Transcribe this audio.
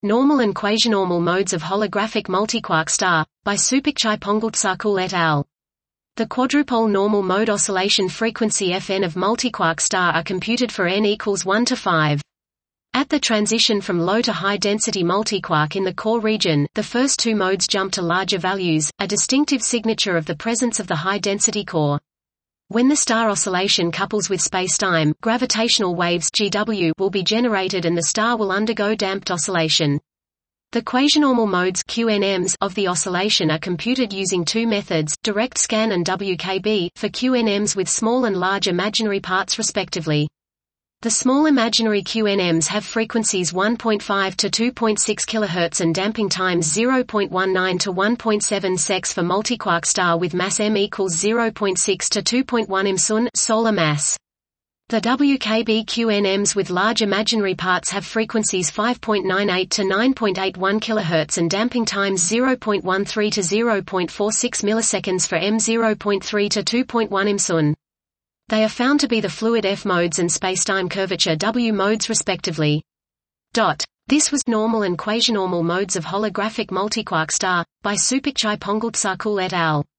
Normal and quasinormal modes of holographic multiquark star, by Supakchai Pongaltsakul et al. The quadrupole normal mode oscillation frequency Fn of multiquark star are computed for n equals 1 to 5. At the transition from low to high density multiquark in the core region, the first two modes jump to larger values, a distinctive signature of the presence of the high density core. When the star oscillation couples with spacetime, gravitational waves GW will be generated and the star will undergo damped oscillation. The quasinormal modes QNMs of the oscillation are computed using two methods, direct scan and WKB, for QNMs with small and large imaginary parts respectively. The small imaginary QNMs have frequencies 1.5 to 2.6 kHz and damping times 0.19 to 1.7 secs for multiquark star with mass m equals 0.6 to 2.1 imsun solar mass. The WKB QNMs with large imaginary parts have frequencies 5.98 to 9.81 kHz and damping times 0.13 to 0.46 milliseconds for m 0.3 to 2.1 imsun. They are found to be the fluid F modes and spacetime curvature W modes respectively. This was Normal and Quasinormal Modes of Holographic Multiquark Star, by Supakchai Pongaltsakul et al.